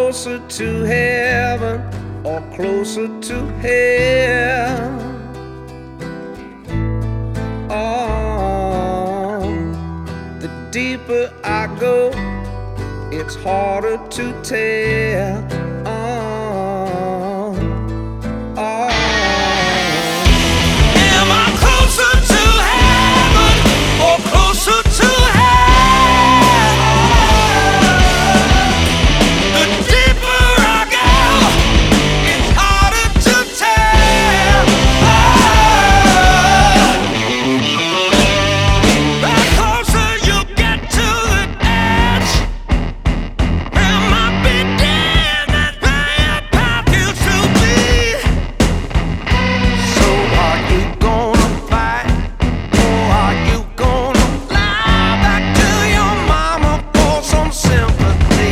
closer to heaven or closer to hell? Oh, the deeper I go, it's harder to tell. Oh, oh. Am I closer to heaven or closer to hell? The deeper I go, it's harder to tell. The closer you get to the edge, there might be dead, that's where your path used to be. So are you gonna fight, or are you gonna fly back to your mama for some sympathy?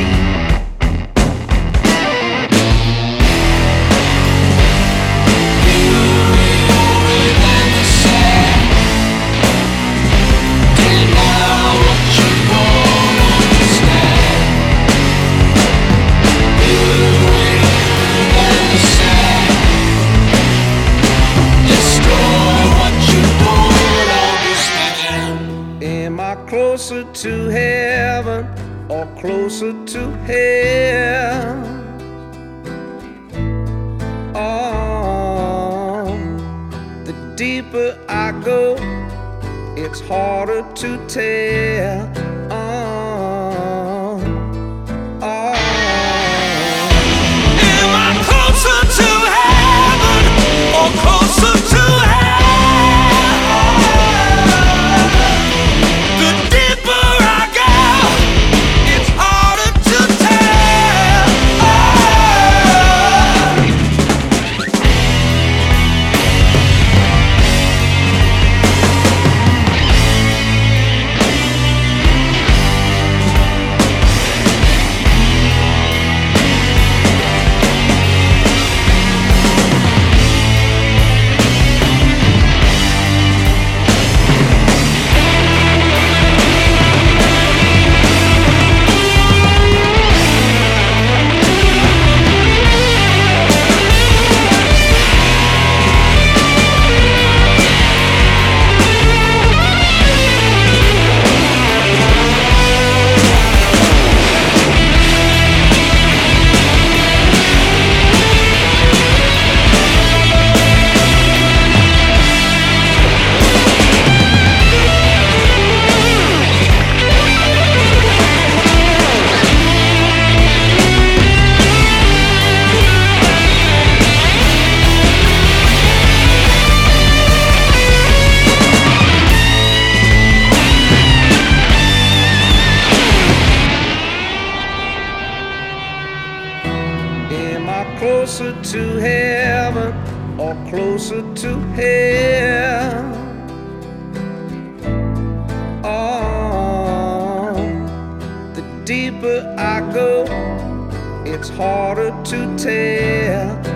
Am I closer to heaven or closer to hell? Oh, the deeper I go, it's harder to tell. Oh, oh. Am I closer to heaven or closer to hell? The deeper I go, it's harder to tell. Am I closer to heaven or closer to hell? Oh, the deeper I go, it's harder to tell.